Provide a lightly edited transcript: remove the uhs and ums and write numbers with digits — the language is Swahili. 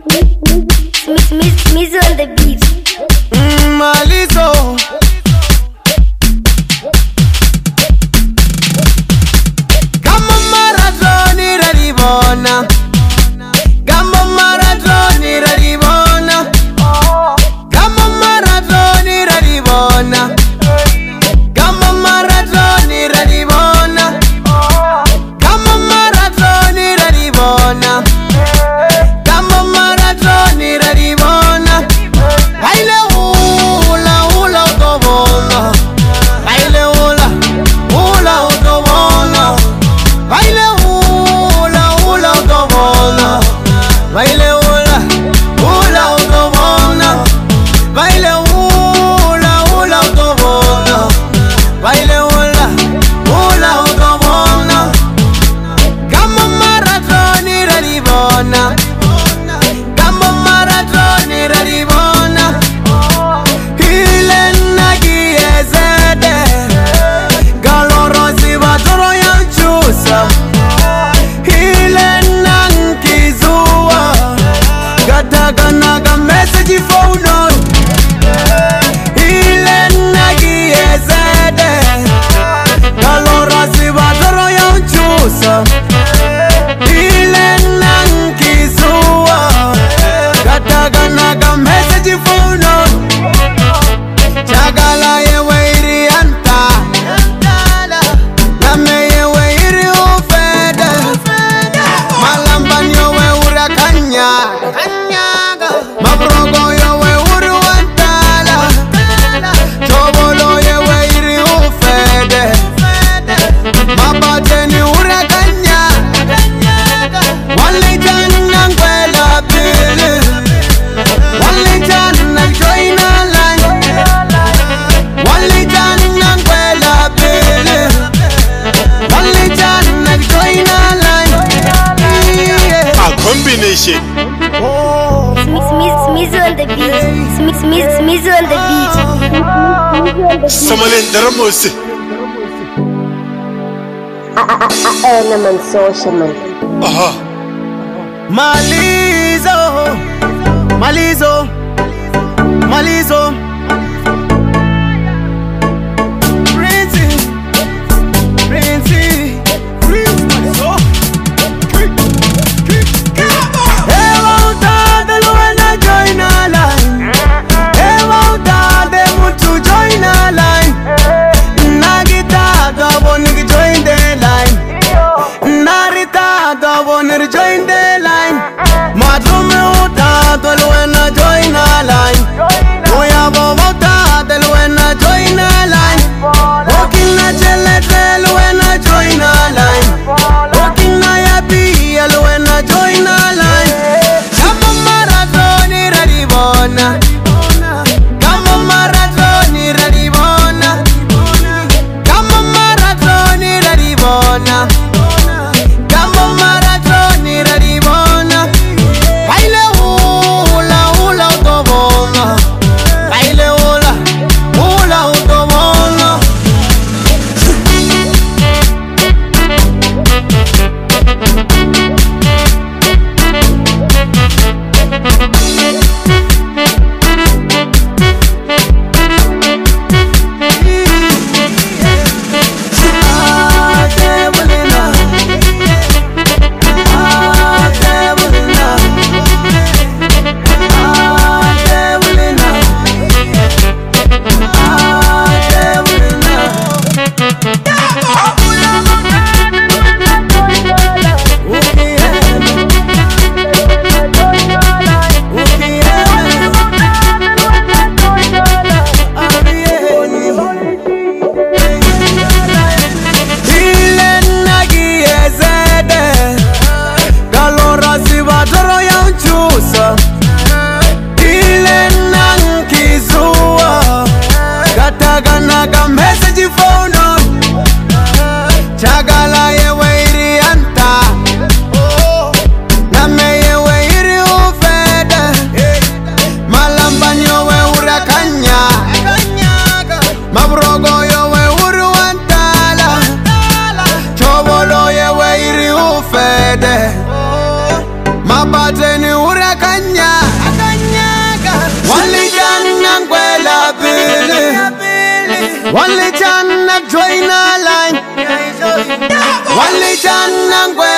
Mizo on the beat. Malizo. Kama maratoni raribona. Kama maratoni raribona. Kama maratoni raribona. Kama maratoni raribona. Kama maratoni raribona. Kama maratoni raribona. Baile hula hula utobona. Baile hula hula utobona. Baile hula hula utobona. Baile hula hula utobona. Baile hula hula utobona. Baile hula hula utobona. Kama maratoni raribona. Kama maratoni raribona. Ile nagiezede. Galorosi batoro yanchusa. Ile nankizua. Gataganaga message phone. Ile nagiezede. Galorosi batoro yanchusa. Ile nankizua. Gataganaga message phone. Chagala yewe iri anta. Name yewe iri ufede. Malamban yewe ura kanya. Mabrogo yewe uri wantala. Chobolo yewe iri ufede. Mabateni ura kanya. Wale jana ngwela pili. Wale jana joina line. Wale jana ngwela pili. Wale jana joina line. A combination. Oh, Mizo on the beat. Mizo on the beat. Samalen Daramosi. Element social man. Aha. Malizo, Malizo, Malizo. Prince, Prince, Prince Malizo. Ewa utade luena join a line. Ewa utade mutu join a line. Nagita gabo nigi join the line. Narita gabo nigi join the line. Madrume utade luena join a line. Oya bobo utade luena join a line. Walking na cheletre luena join a line. Walking na yapi luena join a line. Kama maratoni raribona. Kama maratoni raribona. Kama maratoni raribona. Kama maratoni raribona. Baile hula hula utobona. Baile hula hula utobona. Pateni urakanya Walijana ngwela pili Walijana join a line Walijana ngwela